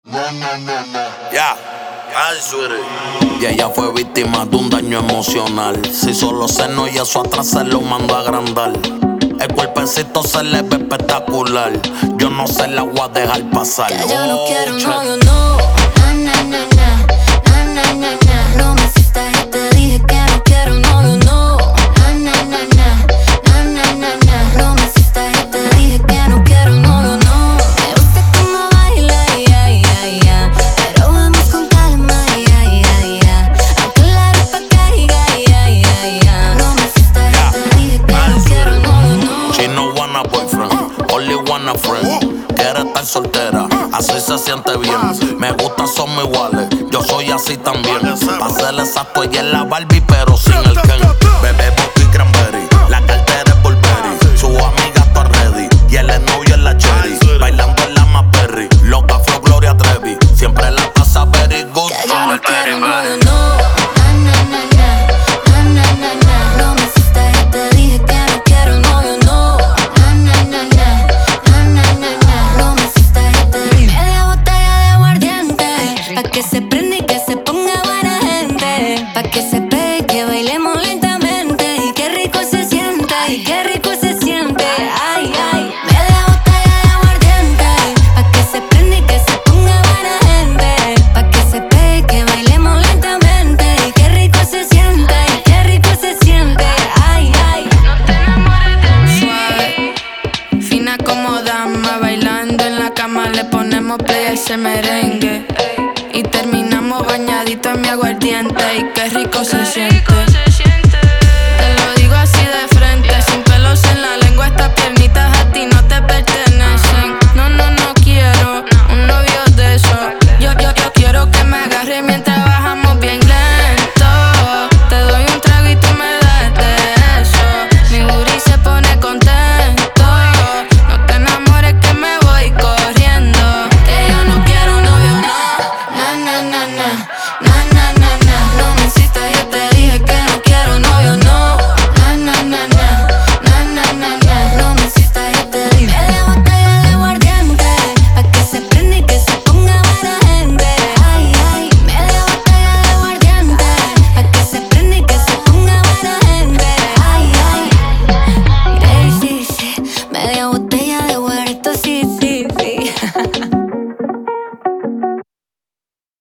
Ya, y ella fue víctima de un daño emocional. Si solo seno y eso atrás se lo mando a agrandar. El cuerpecito se le ve espectacular. Yo no sé, la voy a dejar pasar. Que yo no quiero novio, no. Na, na, na, na. Na, na, na, na. No me asustas y te dije que no quiero novio, no. Na, na, na, na. Na, na, na, na. No me asustas y te dije que no quiero novio, no. Me gusta cómo baila, ya, ya, ya. Pero vamos con calma, ya, ya, ya. Aunque la ropa caiga, ya, ya, ya. No me asustas y te dije que no quiero novio, no. She no want a boyfriend, only want a friend. Quiere estar soltera, así se siente bien. Me gustan, somos iguales, yo soy así también. Pa' ser exacto, ella es la Barbie, pero sin el Ken. Bebé, vodka y cranberry, la cartera es Burberry. Su amiga está ready, y él es novio en la Cherry. Bailando en la Maperry, loca flow Gloria Trevi. Siempre la pasa very good. Que yo no quiero novio, no. Na, na, na, na. Na, na, na, na. No me asustas y te dije que no quiero novio, no. Na, na, na, na. Na, na, na, na. No me asustas y te dije. Media botella de aguardiente, pa' que se prenda y que se ponga buena gente. Pa' que se pegue y que bailemos lentamente. Y qué rico se siente, y qué rico se siente. Ay, ay. Media botella de aguardiente, pa' que se prenda y que se ponga buena gente. Pa' que se pegue y que bailemos lentamente. Y qué rico se siente, y qué rico se siente. Ay, ay. No te enamores de mí. Suave, fina como dama, bailando en la cama le ponemos play a ese merengue. Y terminamos bañaditos en mi aguardiente. Y qué rico se siente.